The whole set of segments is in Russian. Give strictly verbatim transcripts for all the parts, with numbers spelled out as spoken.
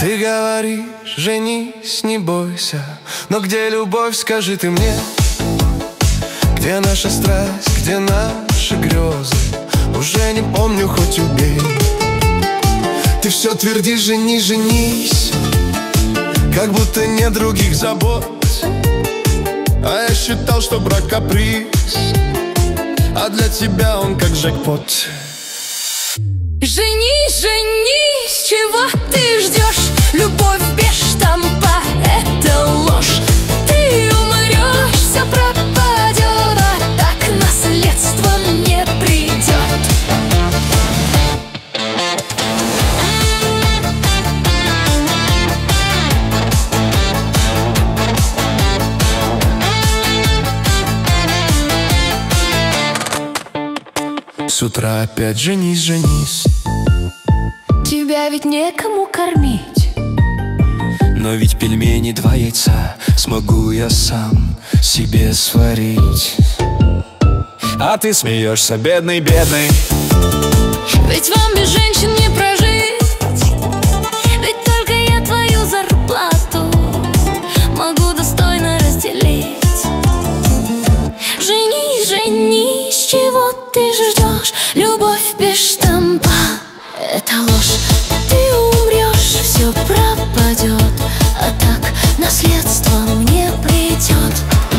Ты говоришь, женись, не бойся, но где любовь, скажи ты мне? Где наша страсть, где наши грезы? Уже не помню, хоть убей. Ты все твердишь, женись, женись, как будто нет других забот. А я считал, что брак каприз, а для тебя он как джекпот. Женись, женись, чего ты ждешь? Любовь без штампа — это ложь. Ты умрешь, все пропадет, а так наследство не придет. С утра опять женись, женись. Тебя ведь некому кормить. Но ведь пельмени два яйца смогу я сам себе сварить. А ты смеешься, бедный, бедный. Ведь вам без женщин не прожить. Ведь только я твою зарплату могу достойно разделить. Женись, женись, чего ты ждешь? Любовь без штампа — это ложь. Ты умрешь, все пропадет, а так наследство мне придет.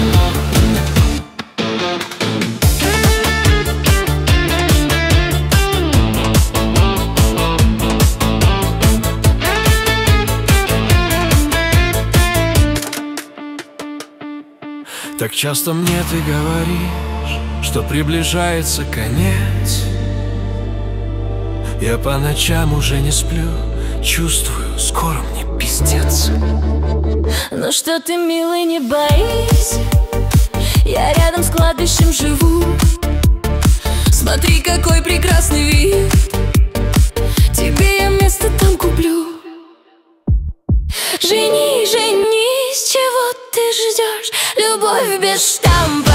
Так часто мне ты говоришь, что приближается конец. Я по ночам уже не сплю, чувствую, скоро мне пиздец. Ну что ты, милый, не боись, я рядом с кладбищем живу. Смотри, какой прекрасный вид, тебе я место там куплю. Женись, женись, чего ты ждешь? Любовь без штампа